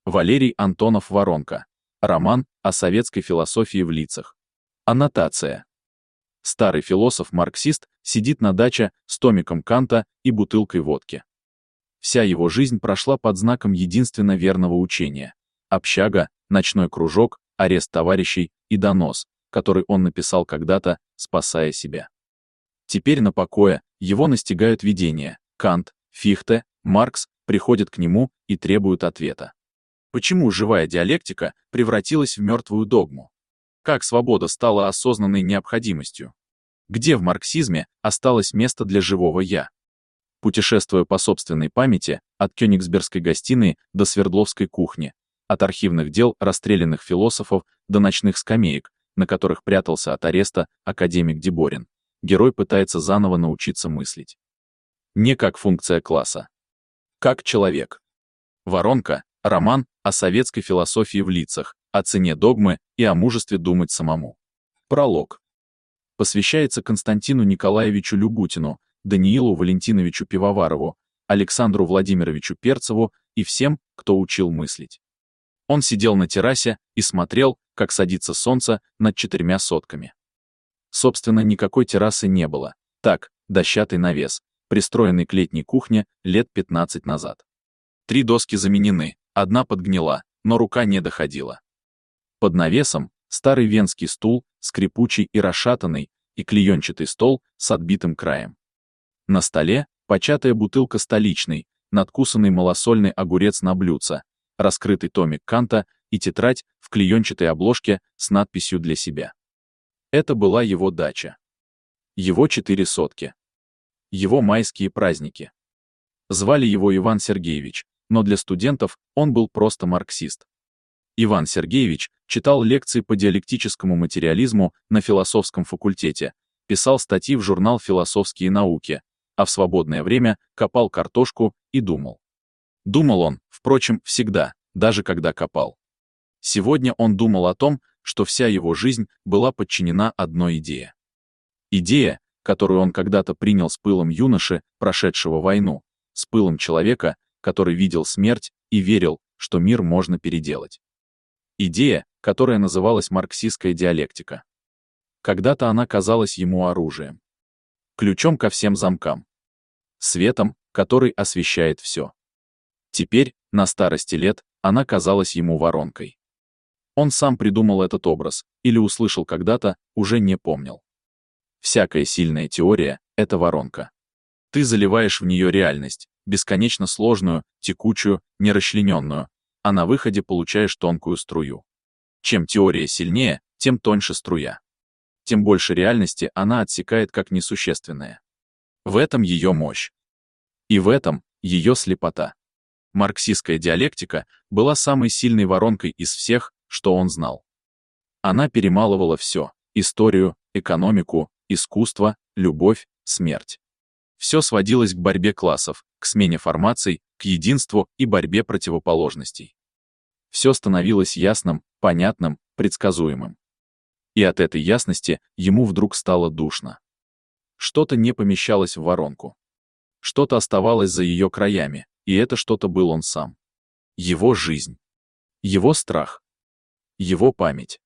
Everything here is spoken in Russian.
Валерий Антонов «Воронка». Роман о советской философии в лицах. Аннотация. Старый философ-марксист сидит на даче с томиком Канта и бутылкой водки. Вся его жизнь прошла под знаком единственно верного учения. Общага, ночной кружок, арест товарищей и донос, который он написал когда-то, спасая себя. Теперь на покое его настигают видения. Кант, Фихте, Маркс приходят к нему и требуют ответа. Почему живая диалектика превратилась в мертвую догму? Как свобода стала осознанной необходимостью? Где в марксизме осталось место для живого «я»? Путешествуя по собственной памяти, от Кёнигсбергской гостиной до Свердловской кухни, от архивных дел расстрелянных философов до ночных скамеек, на которых прятался от ареста академик Деборин, герой пытается заново научиться мыслить. Не как функция класса. Как человек. «Воронка» — роман о советской философии в лицах, о цене догмы и о мужестве думать самому. Пролог. Посвящается Константину Николаевичу Любутину, Даниилу Валентиновичу Пивоварову, Александру Владимировичу Перцеву и всем, кто учил мыслить. Он сидел на террасе и смотрел, как садится солнце над 4 сотками. Собственно, никакой террасы не было. Так, дощатый навес, пристроенный к летней кухне лет 15 назад. 3 доски заменены, одна подгнила, но рука не доходила. Под навесом старый венский стул, скрипучий и расшатанный, и клеенчатый стол с отбитым краем. На столе початая бутылка столичной, надкусанный малосольный огурец на блюдце, раскрытый томик Канта и тетрадь в клеенчатой обложке с надписью «Для себя». Это была его дача. Его 4 сотки. Его майские праздники. Звали его Иван Сергеевич, но для студентов он был просто марксист. Иван Сергеевич читал лекции по диалектическому материализму на философском факультете, писал статьи в журнал «Философские науки», а в свободное время копал картошку и думал. Думал он, впрочем, всегда, даже когда копал. Сегодня он думал о том, что вся его жизнь была подчинена одной идее. Идея, которую он когда-то принял с пылом юноши, прошедшего войну, с пылом человека, который видел смерть и верил, что мир можно переделать. Идея, которая называлась марксистская диалектика. Когда-то она казалась ему оружием. Ключом ко всем замкам. Светом, который освещает все. Теперь, на старости лет, она казалась ему воронкой. Он сам придумал этот образ, или услышал когда-то, уже не помнил. Всякая сильная теория — это воронка. Ты заливаешь в нее реальность, бесконечно сложную, текучую, нерасчлененную, а на выходе получаешь тонкую струю. Чем теория сильнее, тем тоньше струя. Тем больше реальности она отсекает как несущественное. В этом ее мощь. И в этом ее слепота. Марксистская диалектика была самой сильной воронкой из всех, что он знал. Она перемалывала все — историю, экономику, искусство, любовь, смерть. Все сводилось к борьбе классов, к смене формаций, к единству и борьбе противоположностей. Все становилось ясным, понятным, предсказуемым. И от этой ясности ему вдруг стало душно. Что-то не помещалось в воронку. Что-то оставалось за ее краями, и это что-то был он сам. Его жизнь. Его страх. Его память.